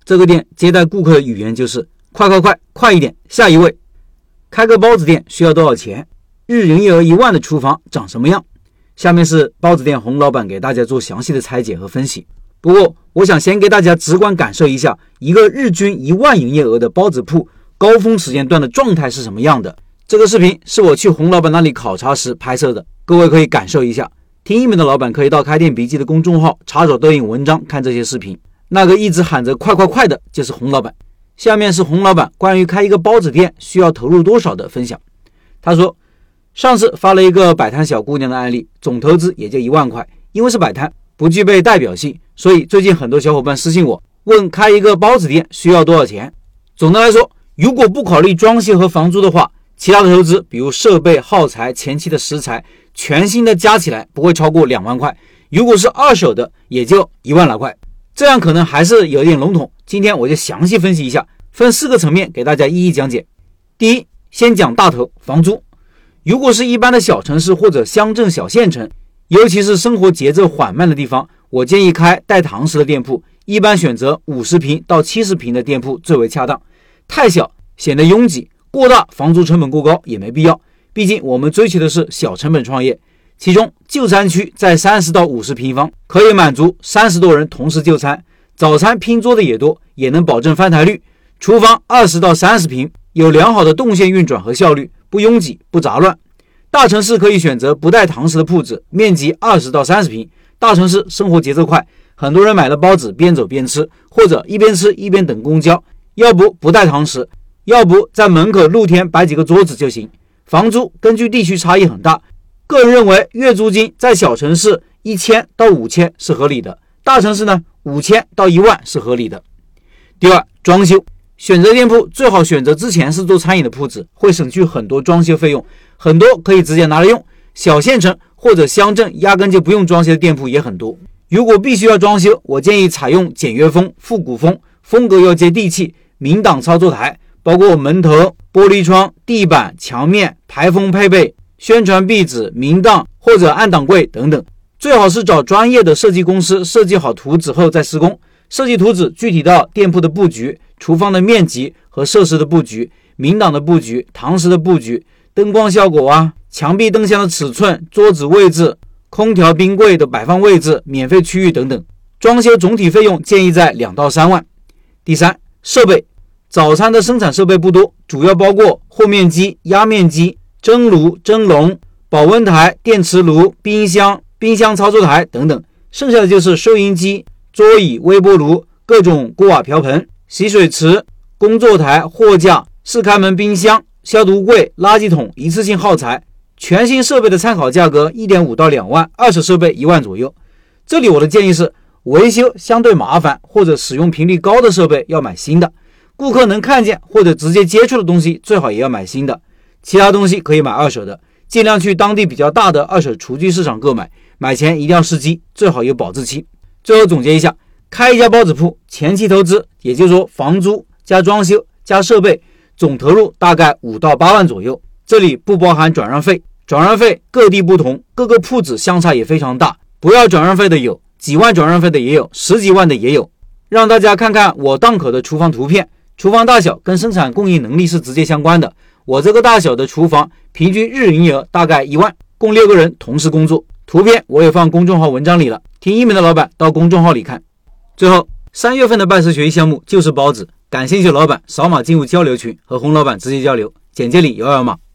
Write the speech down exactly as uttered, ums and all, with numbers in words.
这个店接待顾客的语言就是快快快，快一点，下一位。开个包子店需要多少钱？日营业额一万的厨房长什么样？下面是包子店洪老板给大家做详细的拆解和分析。不过我想先给大家直观感受一下一个日均一万营业额的包子铺高峰时间段的状态是什么样的。这个视频是我去洪老板那里考察时拍摄的，各位可以感受一下。听音频的老板可以到开店笔记的公众号查找对应文章看这些视频。那个一直喊着快快快的就是洪老板。下面是洪老板关于开一个包子店需要投入多少的分享。他说，上次发了一个摆摊小姑娘的案例，总投资也就一万块，因为是摆摊不具备代表性，所以最近很多小伙伴私信我问开一个包子店需要多少钱。总的来说，如果不考虑装修和房租的话，其他的投资比如设备、耗材、前期的食材，全新的加起来不会超过两万块，如果是二手的也就一万来块。这样可能还是有点笼统，今天我就详细分析一下，分四个层面给大家一一讲解。第一，先讲大头，房租。如果是一般的小城市或者乡镇小县城，尤其是生活节奏缓慢的地方，我建议开带堂食的店铺，一般选择五十平到七十平的店铺最为恰当。太小显得拥挤，过大房租成本过高也没必要，毕竟我们追求的是小成本创业。其中就餐区在三十到五十平方，可以满足三十多人同时就餐，早餐拼桌的也多，也能保证翻台率。厨房二十到三十平，有良好的动线运转和效率，不拥挤不杂乱。大城市可以选择不带堂食的铺子，面积二十到三十平。大城市生活节奏快，很多人买了包子边走边吃，或者一边吃一边等公交，要不不带堂食，要不在门口露天摆几个桌子就行。房租根据地区差异很大，个人认为月租金在小城市一千到五千是合理的，大城市呢五千到一万是合理的。第二，装修。选择店铺最好选择之前是做餐饮的铺子，会省去很多装修费用，很多可以直接拿来用。小县城或者乡镇压根就不用装修的店铺也很多。如果必须要装修，我建议采用简约风、复古风，风格要接地气，明档操作台，包括门头、玻璃窗、地板、墙面、排风配备、宣传壁纸、明档或者暗档柜等等。最好是找专业的设计公司设计好图纸后再施工。设计图纸具体到店铺的布局、厨房的面积和设施的布局、明档的布局、堂食的布局、灯光效果啊、墙壁灯箱的尺寸、桌子位置、空调冰柜的摆放位置、免费区域等等。装修总体费用建议在两到三万。第三，设备。早餐的生产设备不多，主要包括和面机、压面机、蒸炉、蒸笼、保温台、电磁炉、冰箱、冰箱操作台等等。剩下的就是收银机、桌椅、微波炉、各种锅瓦瓢盆、洗水池、工作台、货架、四开门冰箱、消毒柜、垃圾桶、一次性耗材。全新设备的参考价格 一点五到两万，二手设备一万左右。这里我的建议是，维修相对麻烦或者使用频率高的设备要买新的，顾客能看见或者直接接触的东西最好也要买新的，其他东西可以买二手的，尽量去当地比较大的二手厨具市场购买，买前一定要试机，最好有保质期。最后总结一下，开一家包子铺前期投资，也就是说房租加装修加设备，总投入大概五到八万左右，这里不包含转让费，转让费各地不同，各个铺子相差也非常大，不要转让费的有，几万转让费的也有，十几万的也有。让大家看看我档口的厨房图片，厨房大小跟生产供应能力是直接相关的，我这个大小的厨房平均日营业额大概一万，共六个人同时工作，图片我也放公众号文章里了，听音频的老板到公众号里看。最后，三月份的拜师学习项目就是包子，感兴趣的老板扫码进入交流群，和洪老板直接交流，简介里有二维码。